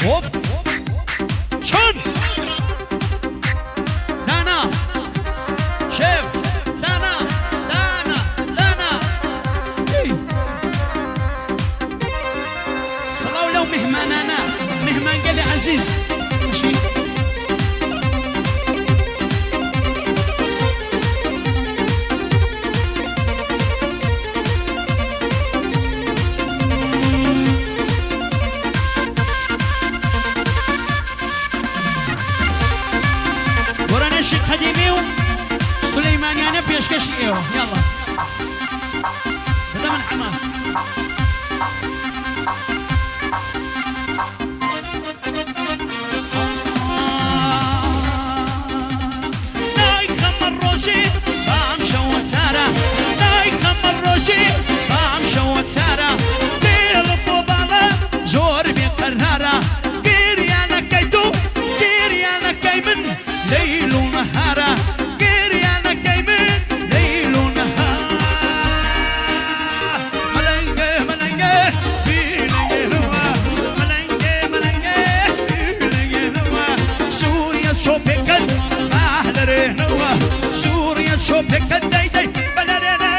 هوب شون دانا شيف دانا صلاة لو مهمانانا مهمان قال لي عزيز ماشي ورانا الشيخ خديمي سليمان يا نبي اشكشي ايوه يلا هذا من حماه سوريا شوفك الدايداي بلدنا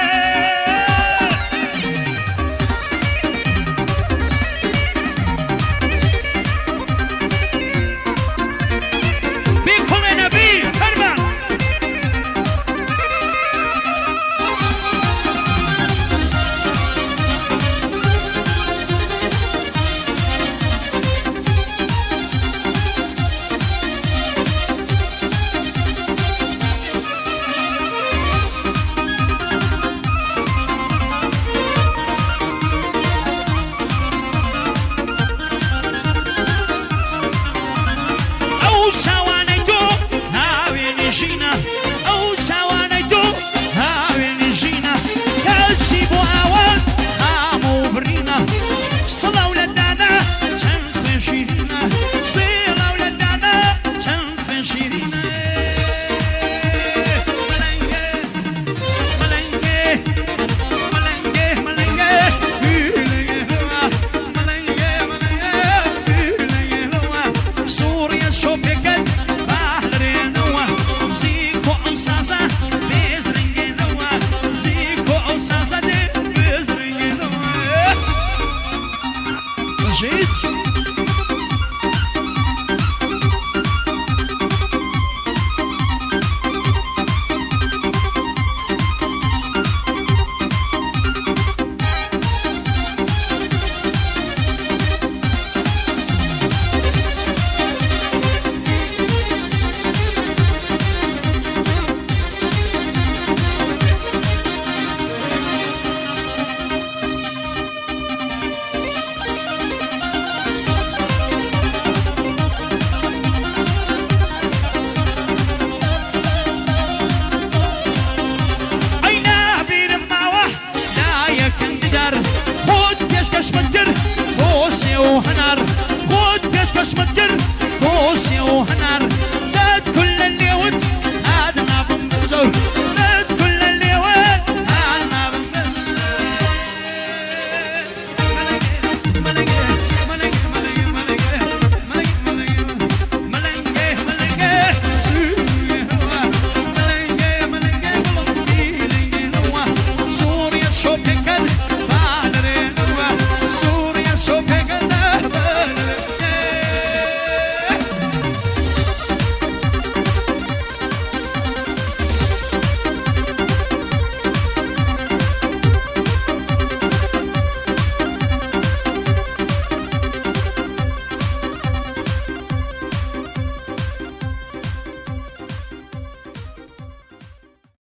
بيكم يا نبي فرمان أو سوانيتو هاوين جينا كاسيبو أوان هامو برينا صلاة ولدانا شنف شيرينا صلاة ولدانا شنف شيرينا سوريا شوفك خود پیشکش مدگر